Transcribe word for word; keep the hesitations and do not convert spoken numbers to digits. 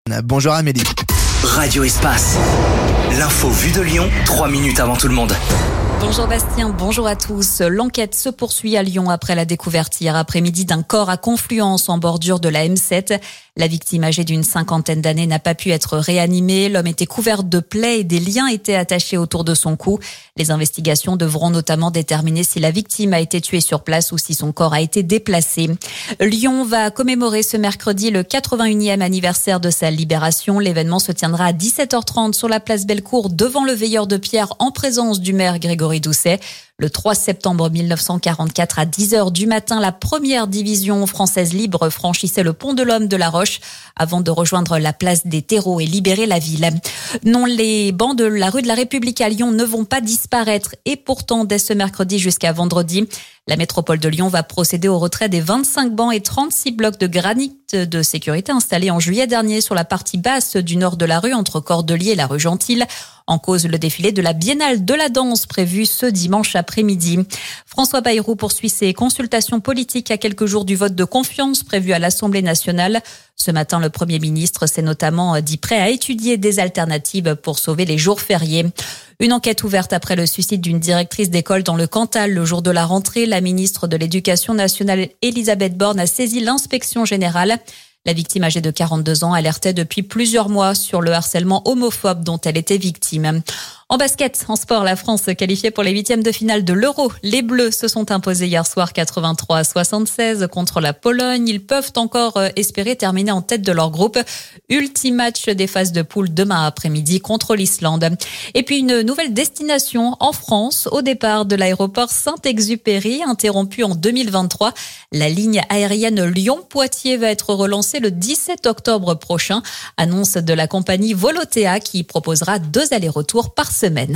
Bonjour Amélie. Radio Espace. L'info vue de Lyon, trois minutes avant tout le monde. Bonjour Bastien, bonjour à tous. L'enquête se poursuit à Lyon après la découverte hier après-midi d'un corps à Confluence en bordure de la M sept. La victime âgée d'une cinquantaine d'années n'a pas pu être réanimée. L'homme était couvert de plaies et des liens étaient attachés autour de son cou. Les investigations devront notamment déterminer si la victime a été tuée sur place ou si son corps a été déplacé. Lyon va commémorer ce mercredi le quatre-vingt-unième anniversaire de sa libération. L'événement se tiendra à dix-sept heures trente sur la place Bellecour devant le veilleur de pierre en présence du maire Grégory Doucet. Le trois septembre mille neuf cent quarante-quatre à dix heures du matin, la première division française libre franchissait le pont de l'Homme de la Roche avant de rejoindre la place des terreaux et libérer la ville. Non, les bancs de la rue de la République à Lyon ne vont pas disparaître et pourtant dès ce mercredi jusqu'à vendredi, la métropole de Lyon va procéder au retrait des vingt-cinq bancs et trente-six blocs de granit de sécurité installés en juillet dernier sur la partie basse du nord de la rue entre Cordeliers et la rue Gentile. En cause, le défilé de la Biennale de la danse prévu ce dimanche après-midi. François Bayrou poursuit ses consultations politiques à quelques jours du vote de confiance prévu à l'Assemblée nationale. Ce matin, le Premier ministre s'est notamment dit prêt à étudier des alternatives pour sauver les jours fériés. Une enquête ouverte après le suicide d'une directrice d'école dans le Cantal le jour de la rentrée. La ministre de l'Éducation nationale, Elisabeth Borne, a saisi l'inspection générale. La victime âgée de quarante-deux ans alertait depuis plusieurs mois sur le harcèlement homophobe dont elle était victime. En basket, en sport, la France qualifiée pour les huitièmes de finale de l'Euro. Les Bleus se sont imposés hier soir quatre-vingt-trois à soixante-seize contre la Pologne. Ils peuvent encore espérer terminer en tête de leur groupe. Ultime match des phases de poule demain après-midi contre l'Islande. Et puis une nouvelle destination en France au départ de l'aéroport Saint-Exupéry, interrompu en deux mille vingt-trois. La ligne aérienne Lyon-Poitiers va être relancée le dix-sept octobre prochain. Annonce de la compagnie Volotea qui proposera deux allers-retours par semaine.